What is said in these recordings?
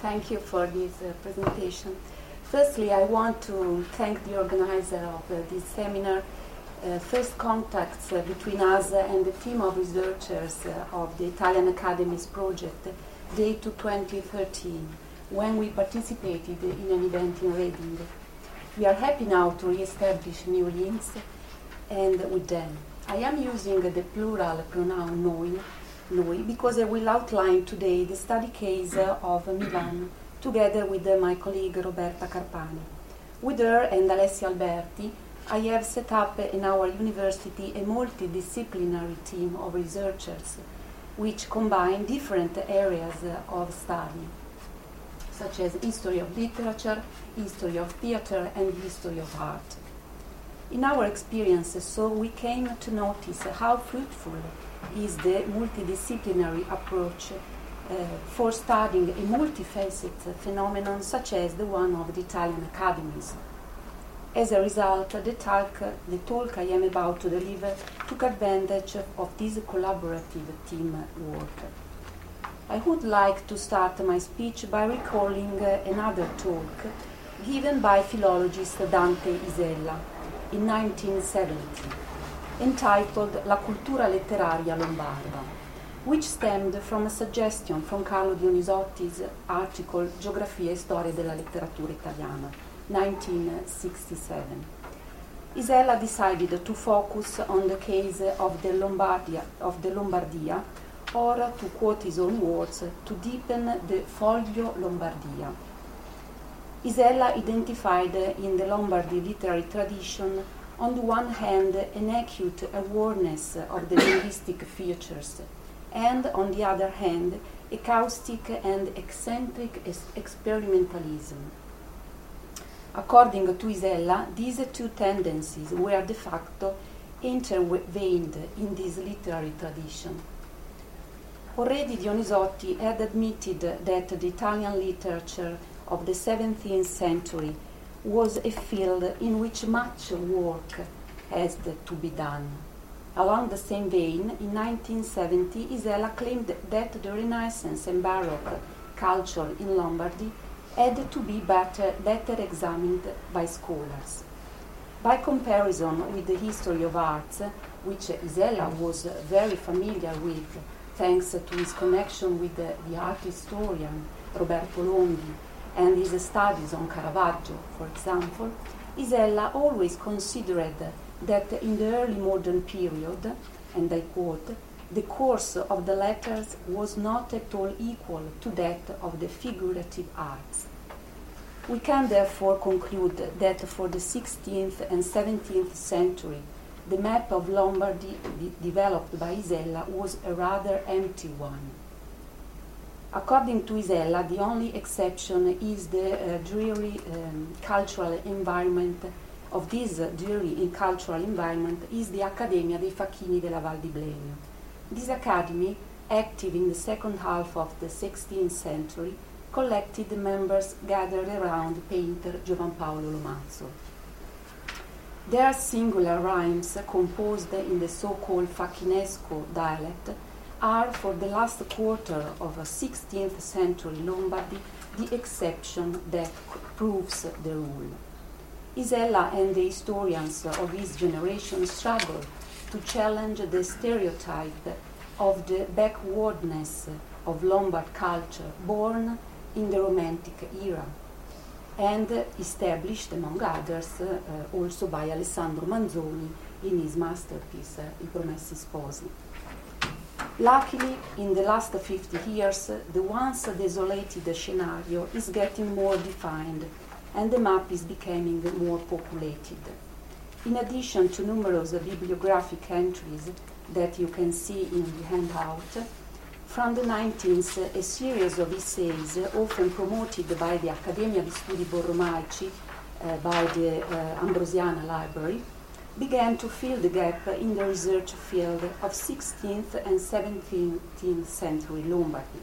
Thank you for this presentation. Firstly, I want to thank the organizer of this seminar. First contacts between us and the team of researchers of the Italian Academy's project date to 2013, when we participated in an event in Reading. We are happy now to re-establish new links and with them. I am using the plural pronoun noi because I will outline today the study case of Milan together with my colleague Roberta Carpani. With her and Alessia Alberti, I have set up in our university a multidisciplinary team of researchers which combine different areas of study, such as history of literature, history of theater, and history of art. In our experiences, so we came to notice how fruitful is the multidisciplinary approach for studying a multifaceted phenomenon such as the one of the Italian academies. As a result, the talk I am about to deliver took advantage of this collaborative teamwork. I would like to start my speech by recalling another talk given by philologist Dante Isella in 1970, entitled La cultura letteraria lombarda, which stemmed from a suggestion from Carlo Dionisotti's article Geografia e storia della letteratura italiana, 1967. Isella decided to focus on the case of the Lombardia, or, to quote his own words, to deepen the Foglio Lombardia. Isella identified in the Lombardy literary tradition, on the one hand, an acute awareness of the linguistic features, and on the other hand, a caustic and eccentric experimentalism. According to Isella, these two tendencies were de facto intervened in this literary tradition. Already Dionisotti had admitted that the Italian literature of the 17th century was a field in which much work has to be done. Along the same vein, in 1970, Isella claimed that the Renaissance and Baroque culture in Lombardy had to be better examined by scholars. By comparison with the history of arts, which Isella was very familiar with, thanks to his connection with the art historian Roberto Longhi and his studies on Caravaggio, for example, Isella always considered that in the early modern period, and I quote, the course of the letters was not at all equal to that of the figurative arts. We can therefore conclude that for the 16th and 17th century, the map of Lombardy developed by Isella was a rather empty one. According to Isella, the only exception is the dreary cultural environment of this dreary cultural environment is the Accademia dei Facchini della Val di Blenio. This academy, active in the second half of the 16th century, collected members gathered around painter Giovan Paolo Lomazzo. Their singular rhymes, composed in the so-called Facchinesco dialect, are for the last quarter of a 16th century Lombardy the exception that proves the rule. Isella and the historians of his generation struggle to challenge the stereotype of the backwardness of Lombard culture born in the Romantic era, and established, among others, also by Alessandro Manzoni in his masterpiece, I Promessi Sposi. Luckily, in the last 50 years, the once desolated scenario is getting more defined, and the map is becoming more populated. In addition to numerous bibliographic entries that you can see in the handout, from the 19th, a series of essays, often promoted by the Accademia di Studi Borromaici, by the Ambrosiana Library, began to fill the gap in the research field of 16th and 17th century Lombardy.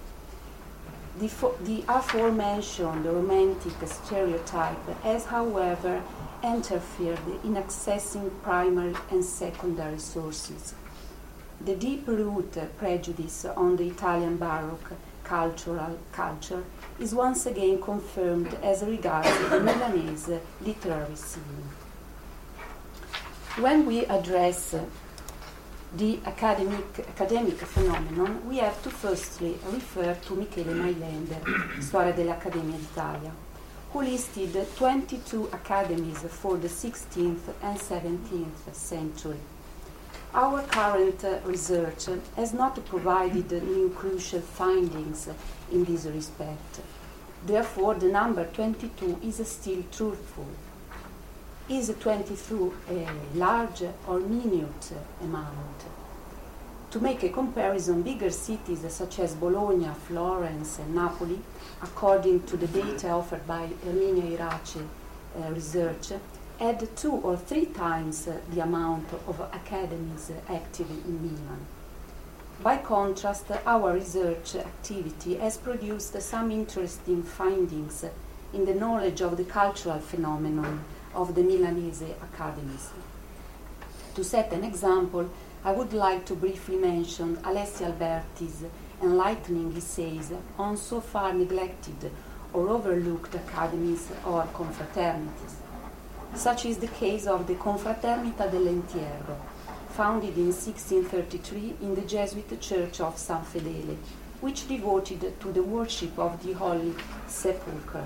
The aforementioned romantic stereotype has, however, interfered in accessing primary and secondary sources. The deep-rooted prejudice on the Italian Baroque culture is once again confirmed as regards the Milanese literary scene. When we address the academic phenomenon, we have to firstly refer to Michele Mailänder, Storia dell'Accademia d'Italia, who listed 22 academies for the 16th and 17th century. Our current research has not provided new crucial findings in this respect. Therefore, the number 22 is still truthful. Is 22 a large or minute amount? To make a comparison, bigger cities such as Bologna, Florence, and Napoli, according to the data offered by Erminia Irace research, had 2 or 3 times the amount of academies active in Milan. By contrast, our research activity has produced some interesting findings in the knowledge of the cultural phenomenon of the Milanese academies. To set an example, I would like to briefly mention Alessia Alberti's enlightening essays on so far neglected or overlooked academies or confraternities. Such is the case of the Confraternita dell'Entierro, founded in 1633 in the Jesuit Church of San Fedele, which devoted to the worship of the Holy Sepulchre.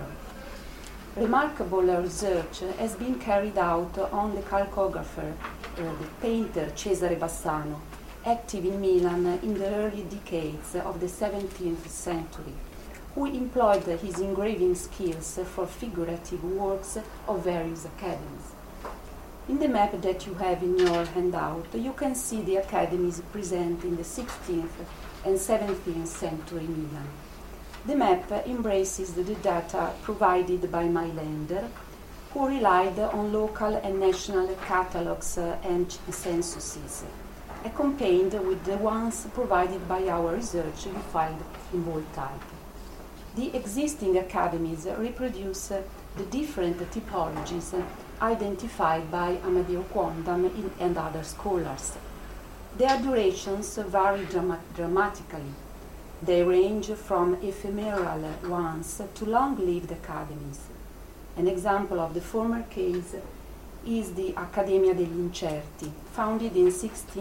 Remarkable research has been carried out on the calcographer, the painter Cesare Bassano, active in Milan in the early decades of the 17th century, who employed his engraving skills for figurative works of various academies. In the map that you have in your handout, you can see the academies present in the 16th and 17th century Milan. The map embraces the data provided by Mailänder, who relied on local and national catalogues and censuses, accompanied with the ones provided by our research filed in bold type. The existing academies reproduce the different typologies identified by Amadeo Quondam and other scholars. Their durations vary dramatically. They range from ephemeral ones to long-lived academies. An example of the former case is the Accademia degli Incerti, founded in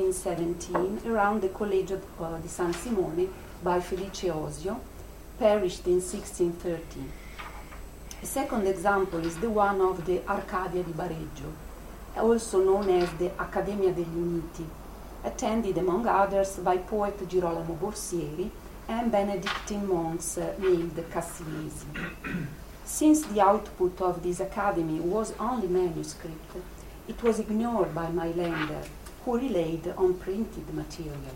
1617 around the Collegio di San Simone by Felice Osio, perished in 1613. A second example is the one of the Arcadia di Bareggio, also known as the Accademia degli Uniti, attended among others by poet Girolamo Borsieri and Benedictine monks named Cassinesi. Since the output of this academy was only manuscript, it was ignored by Mailänder, who relied on printed material.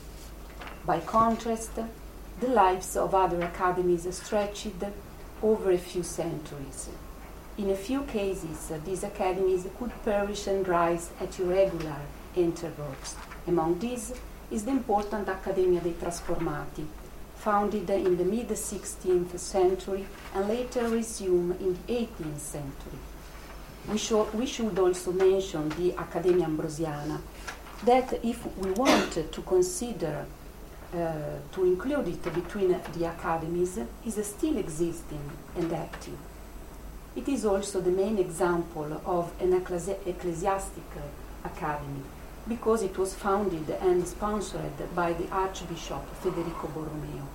By contrast, the lives of other academies stretched over a few centuries. In a few cases, these academies could perish and rise at irregular intervals. Among these is the important Accademia dei Trasformati, founded in the mid-16th century and later resumed in the 18th century. We should also mention the Accademia Ambrosiana, that if we want to consider to include it between the academies, is still existing and active. It is also the main example of an ecclesiastical academy, because it was founded and sponsored by the Archbishop Federico Borromeo.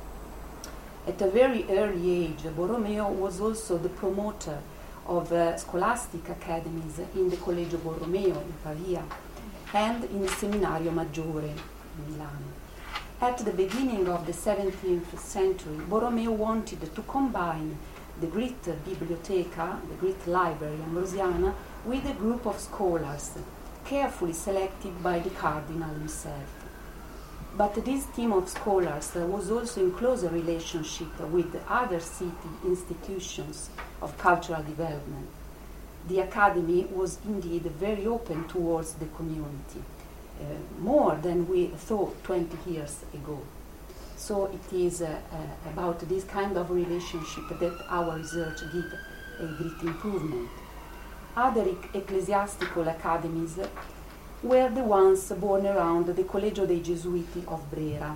At a very early age, Borromeo was also the promoter of scholastic academies in the Collegio Borromeo in Pavia and in the Seminario Maggiore in Milan. At the beginning of the 17th century, Borromeo wanted to combine the great biblioteca, the great library Ambrosiana, with a group of scholars, carefully selected by the cardinal himself. But this team of scholars was also in closer relationship with other city institutions of cultural development. The academy was indeed very open towards the community, more than we thought 20 years ago. So it is about this kind of relationship that our research gives a great improvement. Other ecclesiastical academies were the ones born around the Collegio dei Gesuiti of Brera,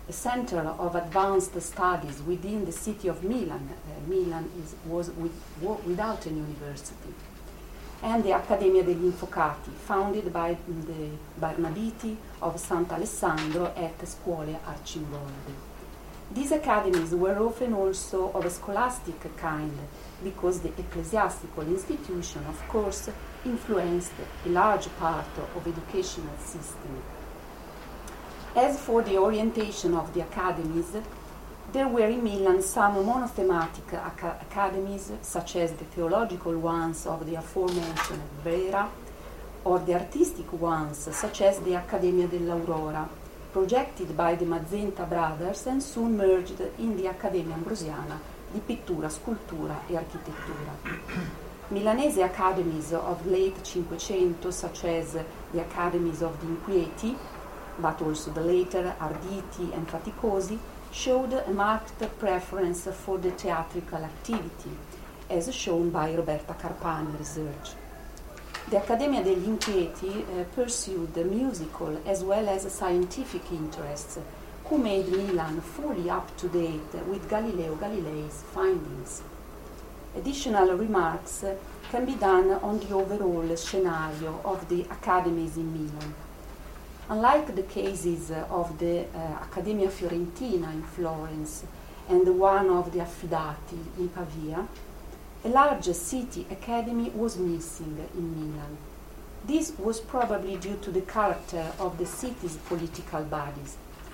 a center of advanced studies within the city of Milan. Milan was without a university. And the Accademia degli Infocati, founded by the Barnabiti of Sant'Alessandro at Scuole Arcimboldi. These academies were often also of a scholastic kind, because the ecclesiastical institution, of course, influenced a large part of educational system. As for the orientation of the academies, there were in Milan some monothematic academies, such as the theological ones of the aforementioned Brera, or the artistic ones, such as the Accademia dell'Aurora, projected by the Mazzenta brothers and soon merged in the Accademia Ambrosiana di Pittura, Scultura e Architettura. Milanese academies of late Cinquecento, such as the academies of the Inquieti, but also the later Arditi and Faticosi, showed a marked preference for the theatrical activity, as shown by Roberta Carpani research. The Accademia degli Inquieti pursued musical as well as scientific interests, who made Milan fully up to date with Galileo Galilei's findings. Additional remarks can be done on the overall scenario of the academies in Milan. Unlike the cases of the Accademia Fiorentina in Florence and the one of the Affidati in Pavia, a large city academy was missing in Milan. This was probably due to the character of the city's political bodies,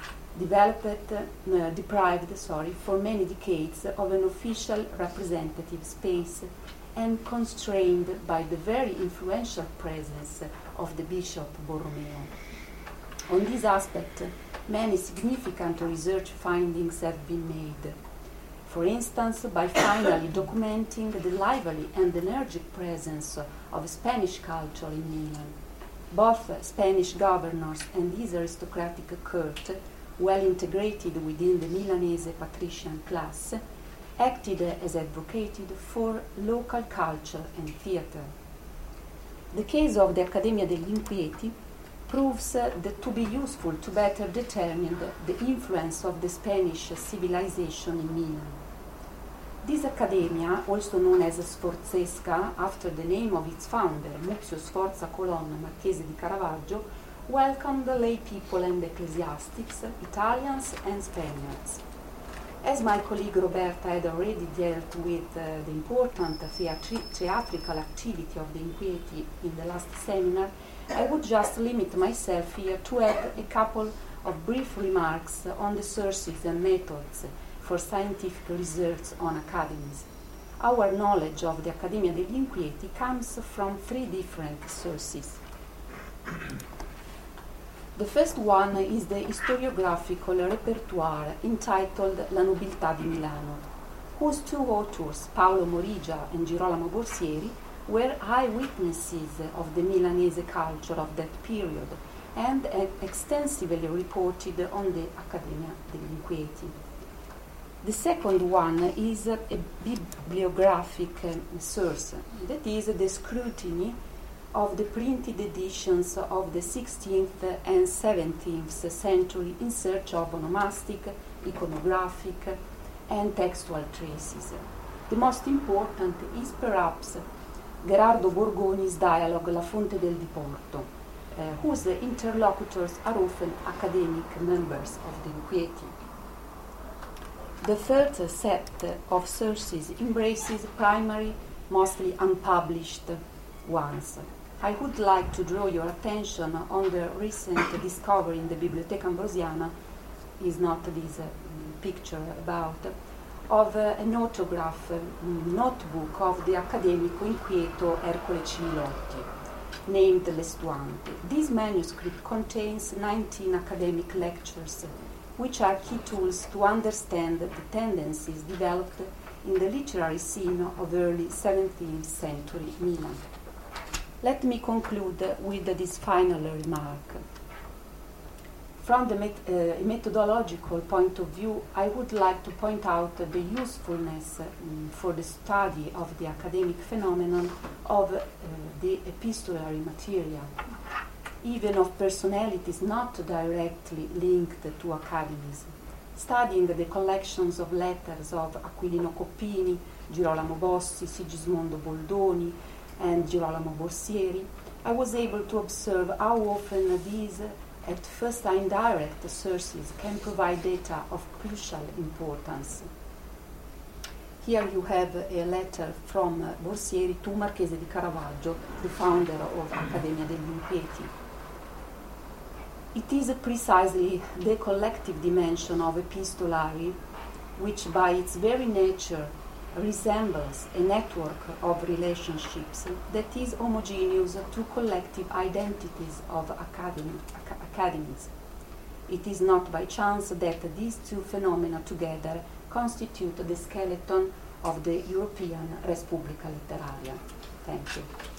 deprived for many decades of an official representative space and constrained by the very influential presence of the Bishop Borromeo. On this aspect, many significant research findings have been made. For instance, by finally documenting the lively and energetic presence of Spanish culture in Milan. Both Spanish governors and his aristocratic court, well integrated within the Milanese patrician class, acted as advocated for local culture and theatre. The case of the Accademia degli Inquieti proves that to be useful to better determine the influence of the Spanish civilization in Milan. This Accademia, also known as Sforzesca, after the name of its founder, Muzio Sforza Colonna, Marchese di Caravaggio, welcomed lay people and ecclesiastics, Italians and Spaniards. As my colleague Roberta had already dealt with the important theatrical activity of the Inquieti in the last seminar, I would just limit myself here to add a couple of brief remarks on the sources and methods for scientific research on academies. Our knowledge of the Accademia degli Inquieti comes from three different sources. The first one is the historiographical repertoire entitled La nobiltà di Milano, whose two authors, Paolo Morigia and Girolamo Borsieri, were eyewitnesses of the Milanese culture of that period and extensively reported on the Accademia degli Inquieti. The second one is a bibliographic source, that is the scrutiny of the printed editions of the 16th and 17th century in search of onomastic, iconographic, and textual traces. The most important is perhaps Gherardo Borgoni's dialogue La Fonte del Diporto, whose interlocutors are often academic members of the Inquieti. The third set of sources embraces primary, mostly unpublished ones. I would like to draw your attention on the recent discovery in the Biblioteca Ambrosiana, is not this picture about, of an autograph notebook of the Accademico Inquieto Ercole Cimilotti, named L'Estuante. This manuscript contains 19 academic lectures, which are key tools to understand the tendencies developed in the literary scene of early 17th century Milan. Let me conclude with this final remark. From the methodological point of view, I would like to point out the usefulness for the study of the academic phenomenon of the epistolary material, even of personalities not directly linked to academies. Studying the collections of letters of Aquilino Coppini, Girolamo Bossi, Sigismondo Boldoni, and Girolamo Borsieri, I was able to observe how often these, at first indirect sources, can provide data of crucial importance. Here you have a letter from Borsieri to Marchese di Caravaggio, the founder of Accademia degli Impieti. It is precisely the collective dimension of epistolary which by its very nature resembles a network of relationships that is homogeneous to collective identities of academies. It is not by chance that these two phenomena together constitute the skeleton of the European Respublica Letteraria. Thank you.